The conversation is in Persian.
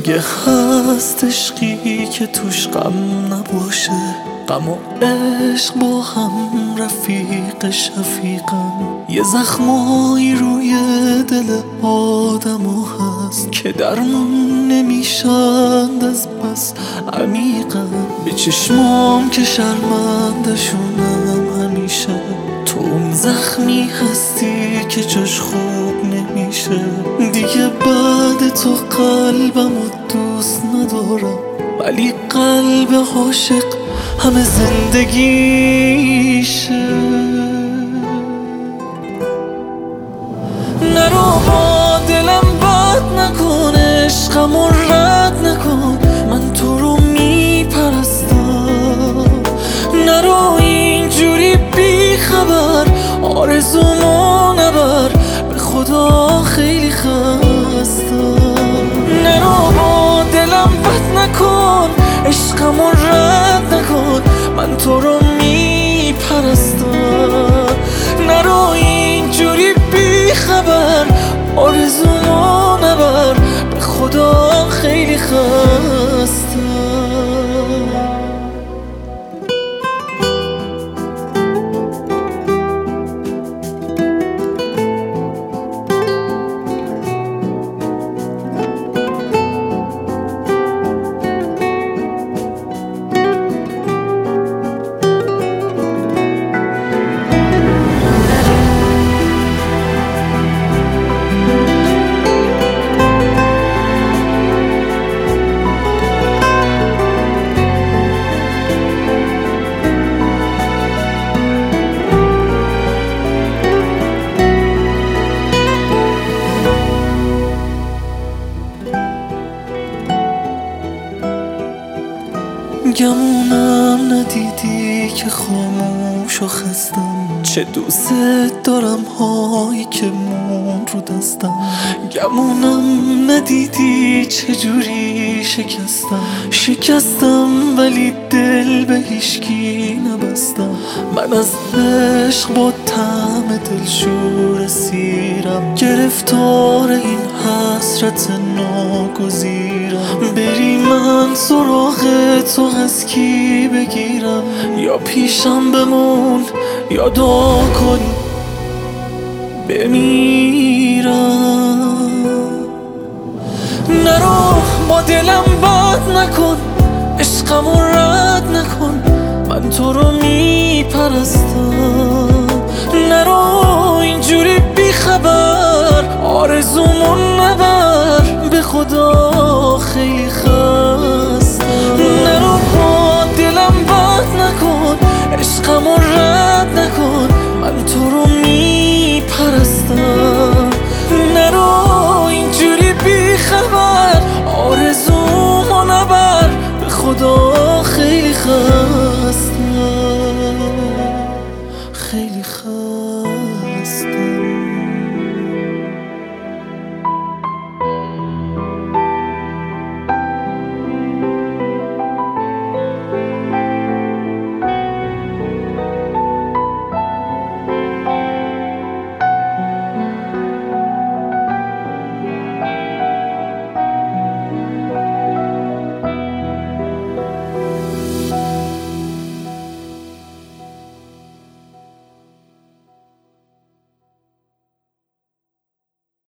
مگه هست عشقی که توش غم نباشه؟ غم و عشق با هم رفیق شفیقن. یه زخمایی روی دل آدمو هست که درمون نمیشند از بس عمیقن. به چشمام که شرمندشونم همیشه، تو اون زخمی هستی که جاش خوب نمیشه. دیگه بعد تو قلبمو دوست ندارم، ولی قلب عاشق همه زندگیشه. نرو با دلم بد نکن، عشقمو رد نکن، من تو رو میپرستم. نرو اینجوری بی خبر آرزومو نبر، به خدا خیلی خستم. نرو با دلم بد نکن، عشقمو رد نکن، من تو رو میپرستم. نرو اینجوری بی خبر آرزومو نبر، به خدا خیلی خستم. گمونم ندیدی که خاموش و خستم، چه دوست دارم هایی که مون رو دستم. گمونم ندیدی چجوری شکستم ولی دل به هیچکی نبستم. من از عشق با طعم دلشور سیرم، گرفتار این حسرت ناگزیرم. بری من سراغ تو از کی بگیرم؟ یا پیشم بمون یا دعا کن بمیرم. نرو با دلم بد نکن، عشقمو رد نکن، من تو رو میپرستم. نرو اینجوری بی خبر آرزومو نبر، به خدا